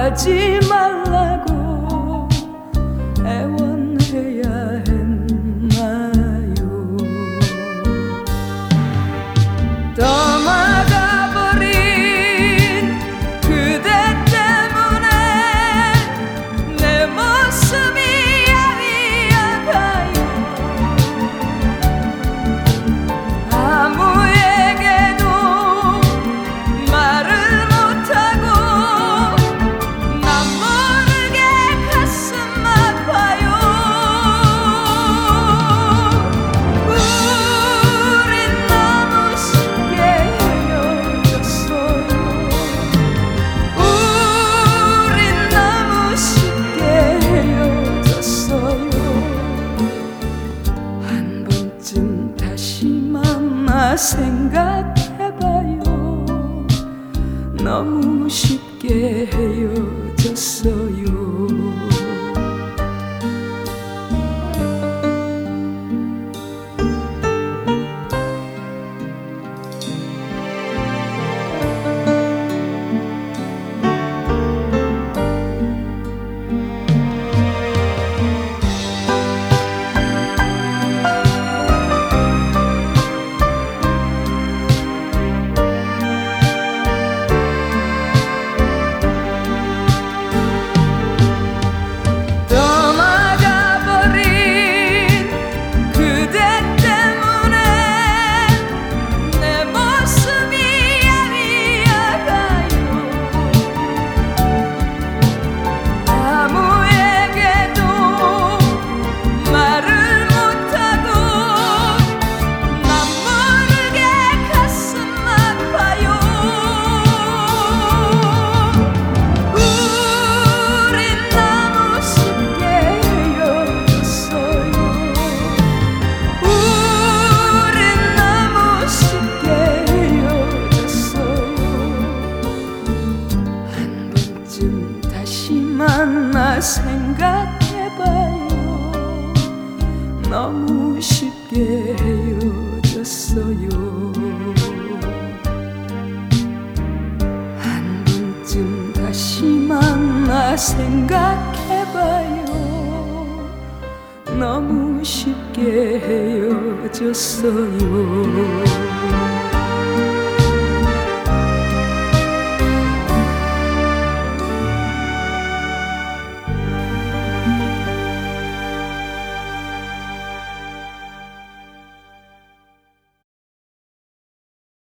가지 말라고 애원해야 했나요? 떠나가버린 그대 때문에 내 모습이 야위어가요. 아무에게도 말을 못하고 난 모르게 가슴 아파요. 우린 너무 쉽게 헤어졌어요. 우린 너무 쉽게 헤어졌어요. 한 번쯤 다시 만나 생각해봐요. 너무 쉽게 헤어졌어요. 떠나가버린 그대 때문에 내 모습이 야위어가요. 아무에게도 말을 못하고 난 모르게 가슴 아파요. 우린 너무 쉽게 헤어졌어요. 우린 너무 쉽게 헤어졌어요. 한 번쯤 다시 만나 생각해봐요. 너무 쉽게 헤어졌어요. 한 번쯤 다시 만나 생각해봐요. 너무 쉽게 헤어졌어요.